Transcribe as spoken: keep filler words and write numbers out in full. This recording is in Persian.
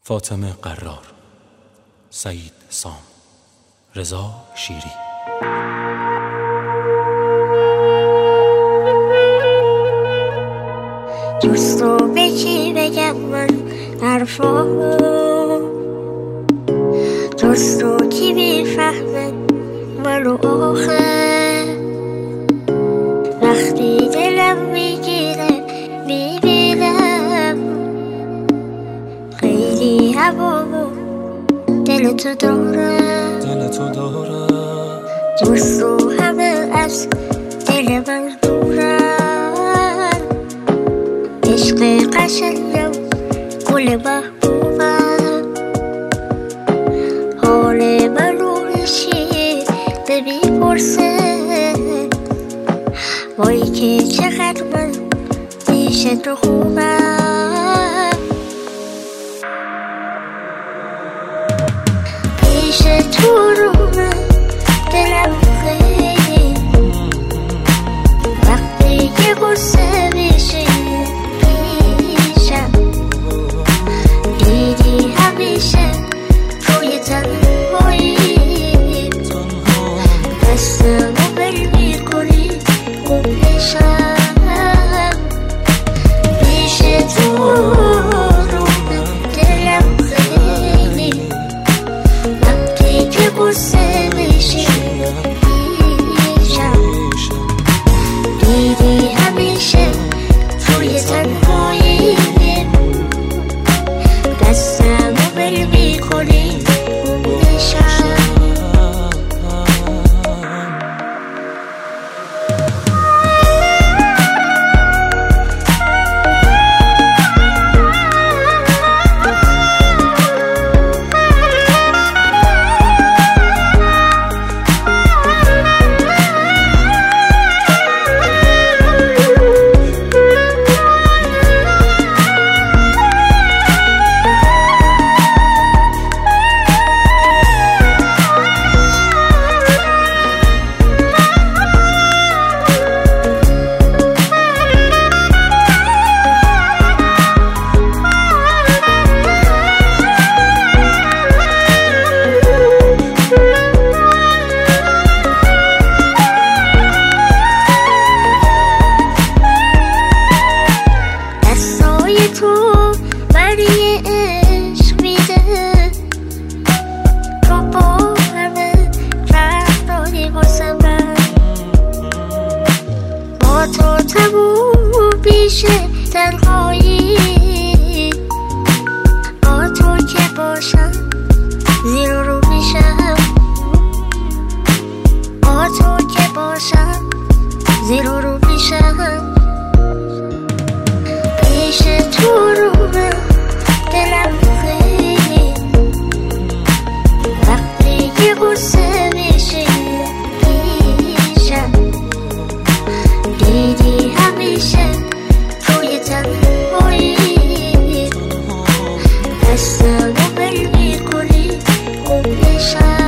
فاطمه قرار، سعید سام، رضا شیری. دوستو به کی بگم من حرفامو، دوستو کی میفهمه منو آخه، وقتی دلم میگیره میبینم خیلی هوامو دل تو دارم، دل تو دارم. دوستو همه از دل من دورم، عشق قشنگم گل محبوبم، حال منو هیچی نمیپرسه، وای که چقدر من پیش تو خوبم، پیش تو رو من دلم خیلی، وقتی که غصه میشی پیشم، دیدی همیشه توی تنهایی دستمو بل میکنی خوب نشم، پیش تو رو من دلم خیلی، وقتی که غصه میشی پیشم، دیدی همیشه توی تنهایی دستمو بل میکنی خوب نشم. تو تموم بیشه تنهایی، با تو که باشم زیر رو میشم، با تو که باشم زیر رو میشم، پیش تو رو من دلم خیلی، وقتی که غصه میشی پیشم، دیدی همیشه توی تنهایی دستمو بل میکنی خوب نشم.